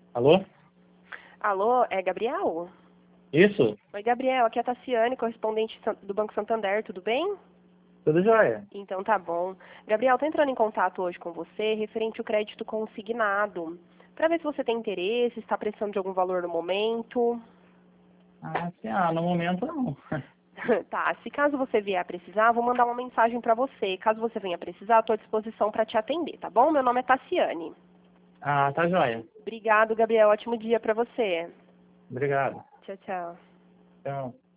Alô? Alô, é Gabriel? Isso? Oi, Gabriel, aqui é a Tassiane, correspondente do Banco Santander, tudo bem? Tudo jóia? Então tá bom. Gabriel, tô entrando em contato hoje com você referente ao crédito consignado, para ver se você tem interesse, está precisando de algum valor no momento. No momento não. Tá, se caso você vier a precisar, vou mandar uma mensagem para você. Caso você venha a precisar, estou à disposição para te atender, tá bom? Meu nome é Tassiane. Tá jóia. Obrigado, Gabriel. Ótimo dia para você. Obrigado. Tchau, tchau. Tchau.